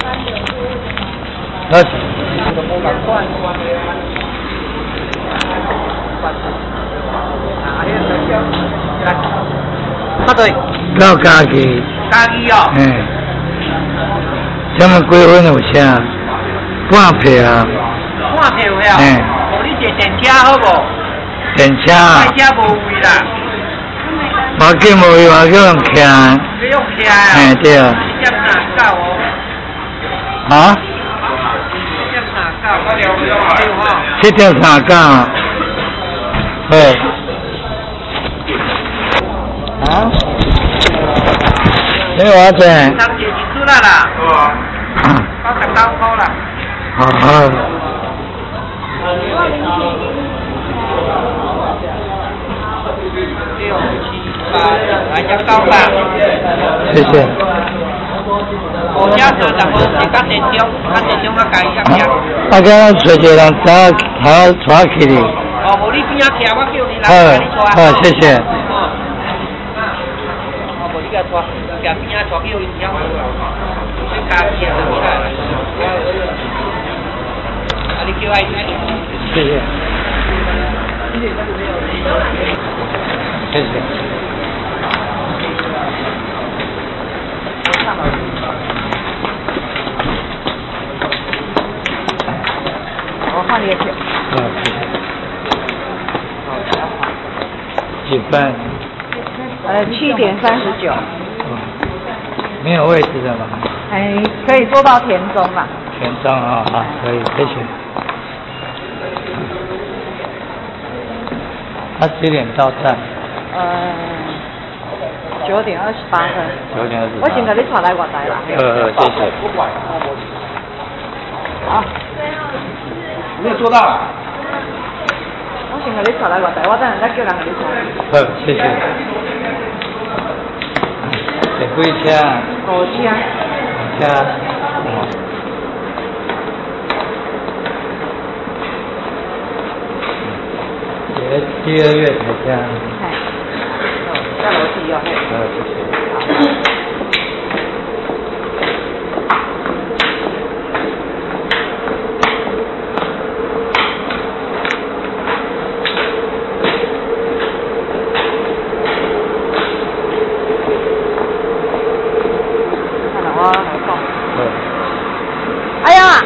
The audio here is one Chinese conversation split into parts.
那。 啊对， 到家己。 家己哦。 什么几分有啥？半票啊。 半票呀。哦，你坐电车好无？ 电车。 快车无位啦。 无见无位，我叫人骑。 你用骑啊？ 对啊。 7.39哦。 啊？7.39。对。啊？你话者？ 当时就出来啦。89块啦。 好。 来只900。 谢谢。 我家30分是较集中，啊家己遐行。 啊，今找一个人带去哩。 哦，无你边仔徛，我叫你来，你带。 好，谢谢。 无你甲带，徛边仔带叫伊了。你家己啊，起来。啊，你叫爱。 谢谢。谢谢。 我换你的票。 谢谢。几分 ？7:39。 没有位置的吗？ 可以坐到田中啦。 田中啊，好，可以，谢谢。他几点到站 ？9:28分。 9:28。 我先给你传来外台啦。 谢谢。 好。 没有做到啊。 我先给你传来外台，我等下再叫人给你传。 谢谢。坐几车 ？5车。 5车。第2月才加。 在楼梯哦。 谢谢。 哎呀！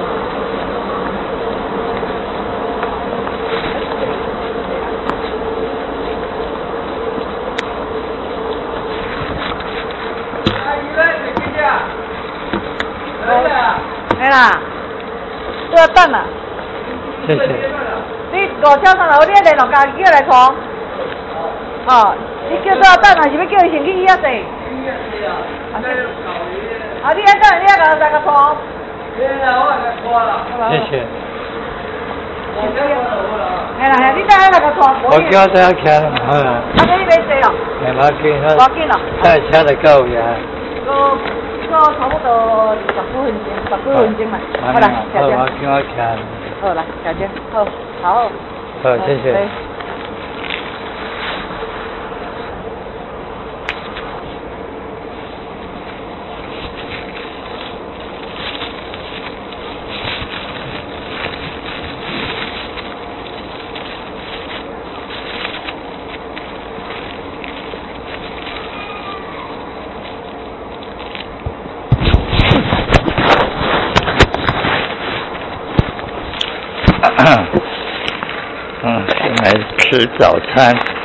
哎啦，都要等啦。 谢谢。 你5车上来，你联络家己叫来传。哦，你叫都要等啊，是要叫伊先去医啊坐。啊，你等，你甲来个传。 谢谢。 哎啦，你等下来个传。 我叫大家看了， 啊，你没坐咯？ 没要紧， 无要紧咯。 带车来到呀。 差不多10几分钟嘛。好啦，小姐。 我叫我看。 好啦，小姐，好，好。 好，谢谢。先来吃早餐。